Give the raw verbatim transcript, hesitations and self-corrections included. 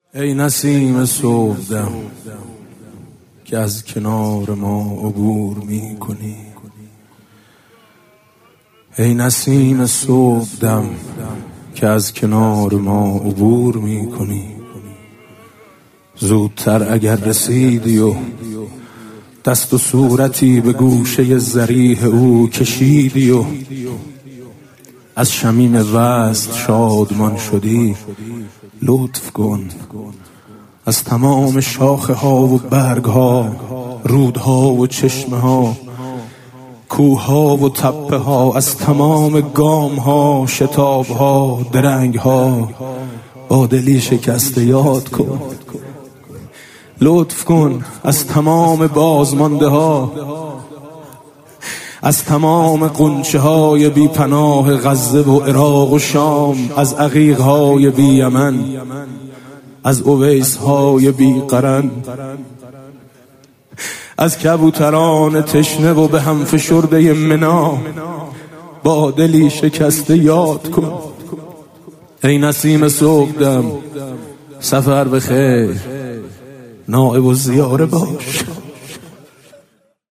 ای نسیم صبحدم که از کنار ما عبور می کنی، ای نسیم صبحدم که از کنار ما عبور می کنی. زودتر اگر رسیدی و دست و صورتی به گوشه ضریح او کشیدی و از شمیم وصل شادمان شدی، لطف کن از تمام شاخه ها و برگ ها، رودها و چشمه ها، کوه ها و تپه ها، از تمام گام ها، شتاب ها، درنگ ها، با دلی شکسته یاد کن. لطف کن از تمام بازمانده ها، از تمام قنچه های بی پناه غزه و عراق و شام، از عقیق های بی یمن، از اویس های بی قرن، از کبوتران تشنه و به هم فشرده منا، با دلی شکسته یاد کن. ای نسیم صبحدم سفر بخیر، نائب و زیاره باش.